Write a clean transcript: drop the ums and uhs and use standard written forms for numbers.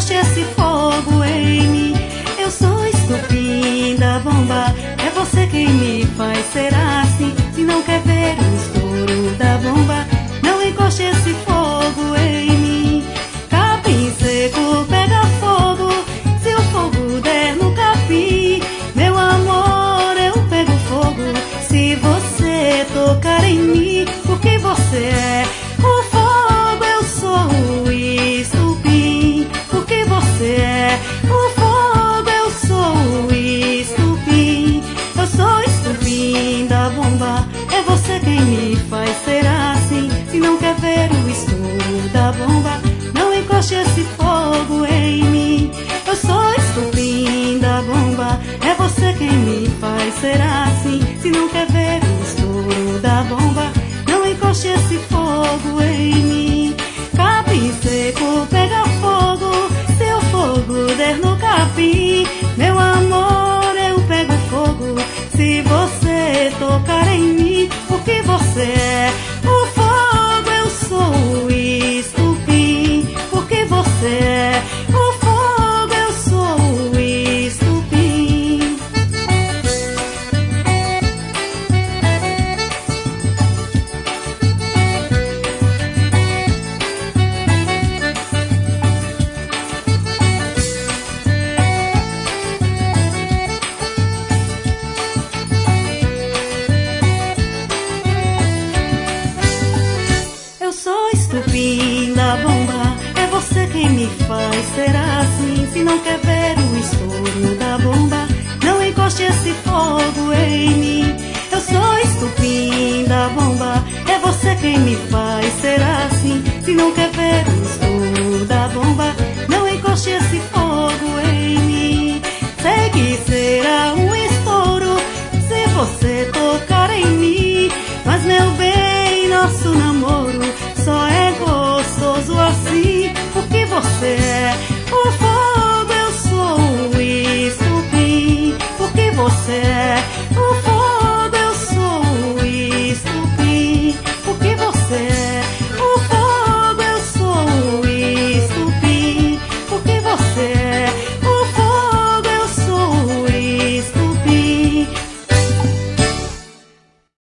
encoste esse fogo em mim. Eu sou estupim da bomba, é você quem me faz ser assim. Se não quer ver o estouro da bomba, não encoste esse fogo em mim. Capim seco pega fogo, se o fogo der no capim, meu amor, eu pego fogo. Se você tocar em mim, porque você é o fogo, eu sou o estupim. Porque você é o fogo, eu sou o estupim. Eu sou estupim da bomba, é você quem me faz ser assim. Se não quer ver o estouro da bomba, não encoste esse fogo em mim. Eu sou estupim da bomba, é você quem me faz ser assim. Se não quer ver o estouro da bomba, não encoste esse fogo em mim. Capim seco pega fogo, se o fogo der no capim, meu amor, eu pego fogo. Se você tocar em mim, porque você é o fogo, eu sou o estupim. Porque você é o fogo, eu sou o estupim. Eu sou estupim da bomba, é você quem me faz ser assim. Se não quer ver o estouro da bomba, não encoste esse fogo em mim. Eu sou estupim da bomba, é você quem me faz ser assim. Se não quer ver o estouro da bomba, não encoste esse fogo em mim. Sei que será um estouro se você tocar em mim, mas meu bem, nosso namoro só é gostoso assim. Porque você é o fogo, eu sou o estupim. Porque você é o fogo, eu sou o estupim. Porque você é o fogo, eu sou o estupim. Porque você é